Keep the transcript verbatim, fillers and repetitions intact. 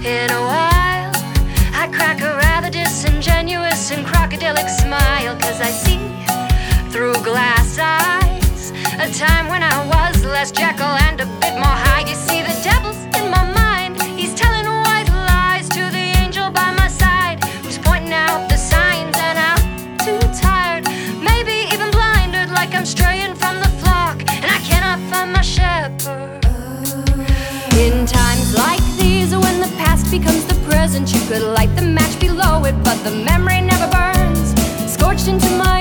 In a while, I crack a rather disingenuous and crocodilic smile, 'cause I see through glass eyes a time when I was less Jekyll and a bit more Hyde. You see, the devil's in my mind. He's telling white lies to the angel by my side, who's pointing out the signs, and I'm too tired, maybe even blinded, like I'm straying from the flock, and I cannot find my shepherd. In times like these, when the past becomes the present, you could light the match below it, but the memory never burns, scorched into my